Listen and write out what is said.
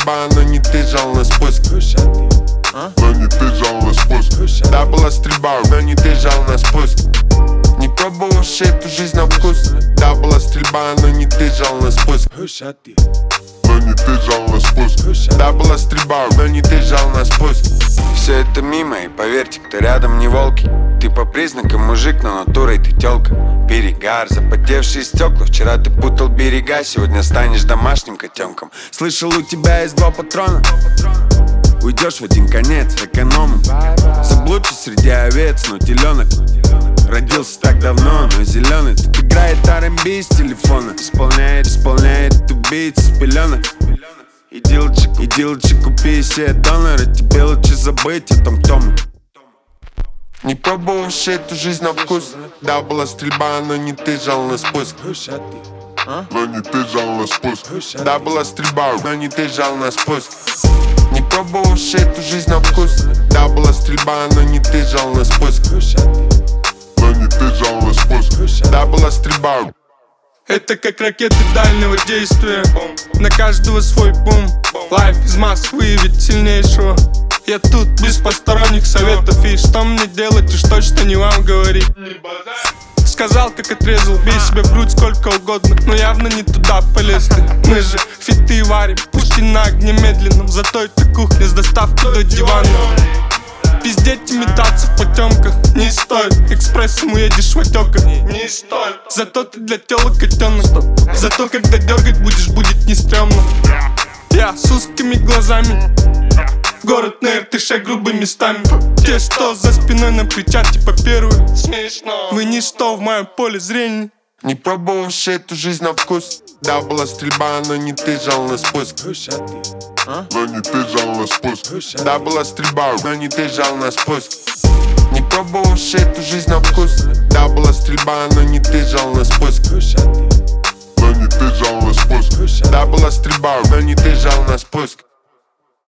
стрельба, но не ты жал на спуск. Но не ты жал на спуск. Да, была стрельба, но не ты жал на спуск. Не пробовавши эту жизнь на вкус. Да, была стрельба, но не ты жал на спуск. Но не ты жал на спуск. Да, была стрельба, но не ты жал на спуск. Все это мимо, и поверьте, кто рядом не волки. Ты по признакам мужик, но натурой ты тёлка. Перегар, запотевшие стекла. Вчера ты путал берега, сегодня станешь домашним котенком. Слышал, у тебя есть 2 патрона. Уйдешь в один конец, экономом. Заблудшись среди овец, но теленок родился так давно, но зеленый. Тут играет R&B с телефона. Исполняет убийц с пеленок. Иди лучше купи себе донора. Тебе лучше забыть о том, кто мы. Не пробовавши эту жизнь на вкус. Да, была стрельба, но не ты жал на спуск. Но не ты жал на спуск. Да, была стрельба, но не ты жал на спуск. Не пробовавши эту жизнь на вкус. Да, была стрельба, но не ты жал на спуск. Но не ты жал на спуск. Да, была стрельба. Это как ракеты дальнего действия. На каждого свой бум. Лайф из масс выявит сильнейшего. Я тут без посторонних советов. И что мне делать, уж точно не вам говорить. Сказал, как отрезал, бей себя в грудь сколько угодно, но явно не туда полез ты. Мы же фиты варим, пусть и на огне медленном. Зато это кухня с доставкой до дивана. Пиздеть и метаться в потемках не стоит. Экспрессом уедешь в отёках не стоит. Зато ты для тёлок котенок. Зато когда дергать будешь, будет не стрёмно. Я с узкими глазами. Город на РТШ грубыми местами. Те, что за спиной нам кричат, типа первые. Смешно. Вы ничто в моем поле зрения. Не пробовавши эту жизнь на вкус. Да, была стрельба, но не ты жал на спуск. Но не ты жал на спуск. Да, была стрельба, но не ты жал на спуск. Не пробовавши эту жизнь на вкус. Да, была стрельба, но не ты жал на спуск. Но не ты жал на спуск. Да, была стрельба, но не ты жал на спуск.